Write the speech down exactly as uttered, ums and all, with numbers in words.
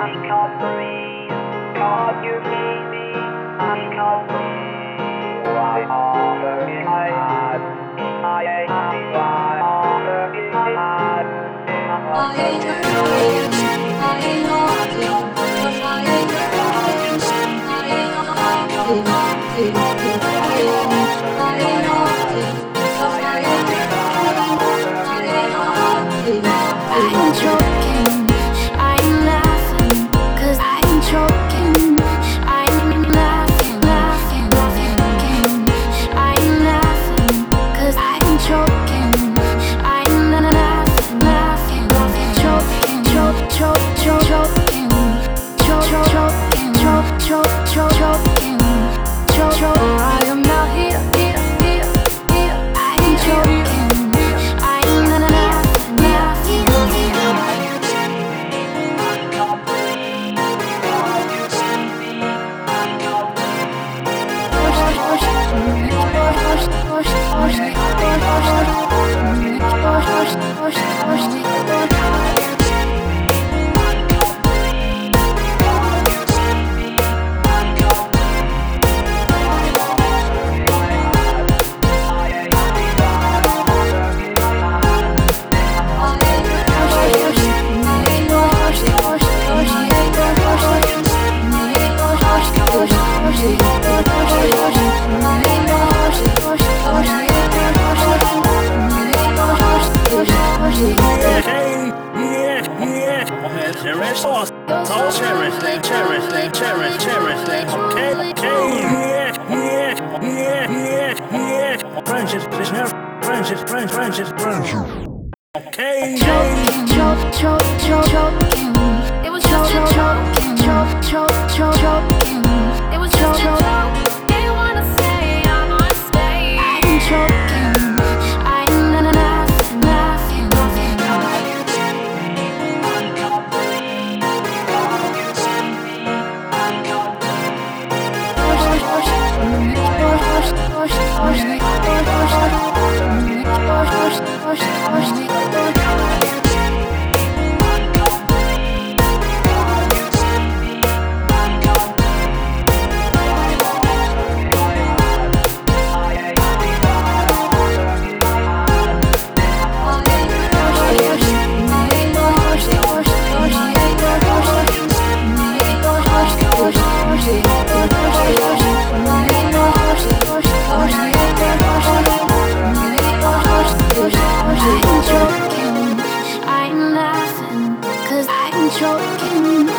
can't breathe. Can't you hear me? I can't breathe. Why are you mad? I ain't why are you mad? I ain't crying, I ain't hiding, 'cause I ain't crying, I ain't hiding, I ain't crying, I ain't hiding, 'cause I ain't crying, I ain't hiding. I ain't joking, I ain't laughing, 'cause I ain't joking, I ain't laughing, laughing, laughing. I ain't laughing, 'cause I ain't joking, I ain't laughing, laughing, laughing. Choking, choke, choke, choke, choking, choke, choke, choking, choke, choke, choke, choking, choke, choke. I am not here, here, here, here. I ain't joking, I ain't laughing, laughing, laughing. Cherish sauce, so cherish them, cherish them, cherish, cherish them. Okay, okay, yeah, yeah, yeah, yeah, yeah. Friendship, friendship, friendship, friendship, friendship. Okay. Choking, choke, choke, choke, choking. It was choke, choke, choking, choke, choke, choke, choking. It was choke, choke. They wanna say I must stay. I ain't choking, I ain't laughing, laughing, laughing. I ain't joking, I ain't laughing, 'cause I ain't joking.